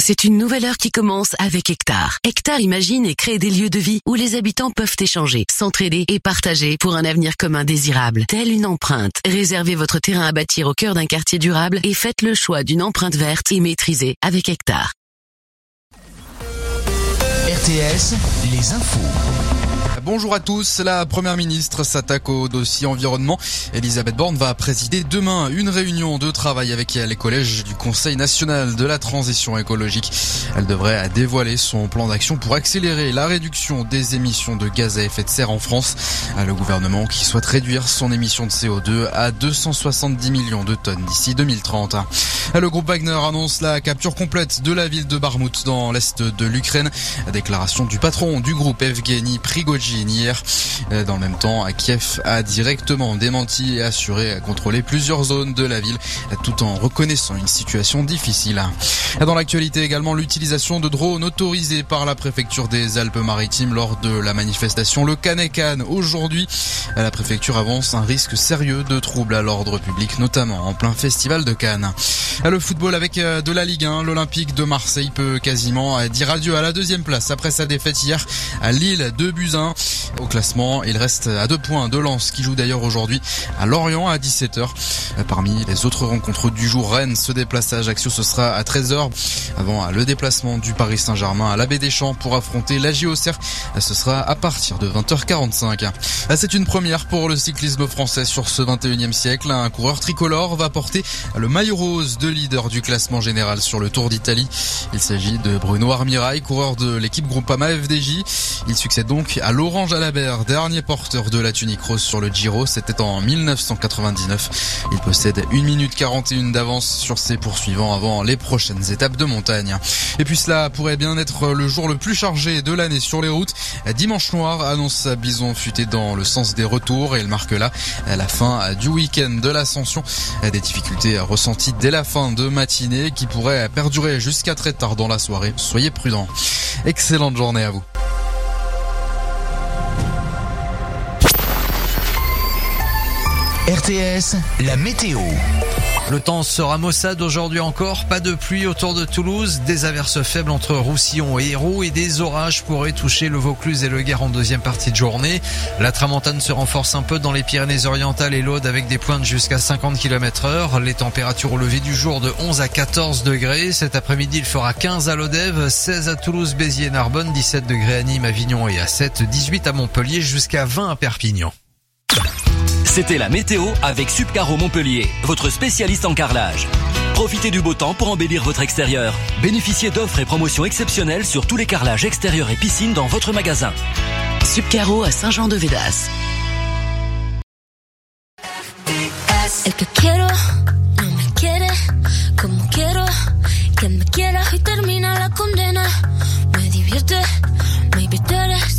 C'est une nouvelle heure qui commence avec Hectare. Hectare imagine et crée des lieux de vie où les habitants peuvent échanger, s'entraider et partager pour un avenir commun désirable. Telle une empreinte. Réservez votre terrain à bâtir au cœur d'un quartier durable et faites le choix d'une empreinte verte et maîtrisée avec Hectare. RTS, les infos. Bonjour à tous, la première ministre s'attaque au dossier environnement. Elisabeth Borne va présider demain une réunion de travail avec les collèges du Conseil national de la transition écologique. Elle devrait dévoiler son plan d'action pour accélérer la réduction des émissions de gaz à effet de serre en France. Le gouvernement qui souhaite réduire son émission de CO2 à 270 millions de tonnes d'ici 2030. Le groupe Wagner annonce la capture complète de la ville de Bakhmout dans l'est de l'Ukraine. Déclaration du patron du groupe Evgeny Prigojine hier. Dans le même temps, Kiev a directement démenti et assuré contrôler plusieurs zones de la ville tout en reconnaissant une situation difficile. Dans l'actualité également, l'utilisation de drones autorisés par la préfecture des Alpes-Maritimes lors de la manifestation Le Cannes aujourd'hui. La préfecture avance un risque sérieux de troubles à l'ordre public, notamment en plein festival de Cannes. Le football avec de la Ligue 1, l'Olympique de Marseille peut quasiment dire adieu à la deuxième place après sa défaite hier à Lille 2-1. Au classement, il reste à 2 points de Lens qui joue d'ailleurs aujourd'hui à Lorient à 17h. Parmi les autres rencontres du jour, Rennes se déplace à Ajaccio, ce sera à 13h. Avant le déplacement du Paris Saint-Germain à l'Abbé Deschamps pour affronter l'AJ Auxerre, ce sera à partir de 20h45. C'est une première pour le cyclisme français sur ce 21e siècle. Un coureur tricolore va porter le maillot rose de leader du classement général sur le Tour d'Italie. Il s'agit de Bruno Armirail, coureur de l'équipe Groupama FDJ. Il succède donc à Laurent Jalabert, dernier porteur de la tunique rose sur le Giro. C'était en 1999. Il possède 1 minute 41 d'avance sur ses poursuivants avant les prochaines étapes de montagne. Et puis cela pourrait bien être le jour le plus chargé de l'année sur les routes. Dimanche noir annonce Bison Futé dans le sens des retours et il marque là la fin du week-end de l'Ascension. Des difficultés ressenties dès la fin de matinée qui pourraient perdurer jusqu'à très tard dans la soirée. Soyez prudents. Excellente journée à vous. RTS, la météo. Le temps sera maussade aujourd'hui encore, pas de pluie autour de Toulouse, des averses faibles entre Roussillon et Hérault et des orages pourraient toucher le Vaucluse et le Gers en deuxième partie de journée. La tramontane se renforce un peu dans les Pyrénées-Orientales et l'Aude avec des pointes jusqu'à 50 km/h. Les températures au lever du jour de 11 à 14 degrés. Cet après-midi, il fera 15 à Lodève, 16 à Toulouse, Béziers et Narbonne, 17 degrés à Nîmes, Avignon et à 7, 18 à Montpellier jusqu'à 20 à Perpignan. C'était la météo avec Subcaro Montpellier, votre spécialiste en carrelage. Profitez du beau temps pour embellir votre extérieur. Bénéficiez d'offres et promotions exceptionnelles sur tous les carrelages extérieurs et piscines dans votre magasin. Subcaro à Saint-Jean-de-Védas. El que quiero no me quiere como quiero que me quiera y termina la condena. Me divierte, maybe tú eres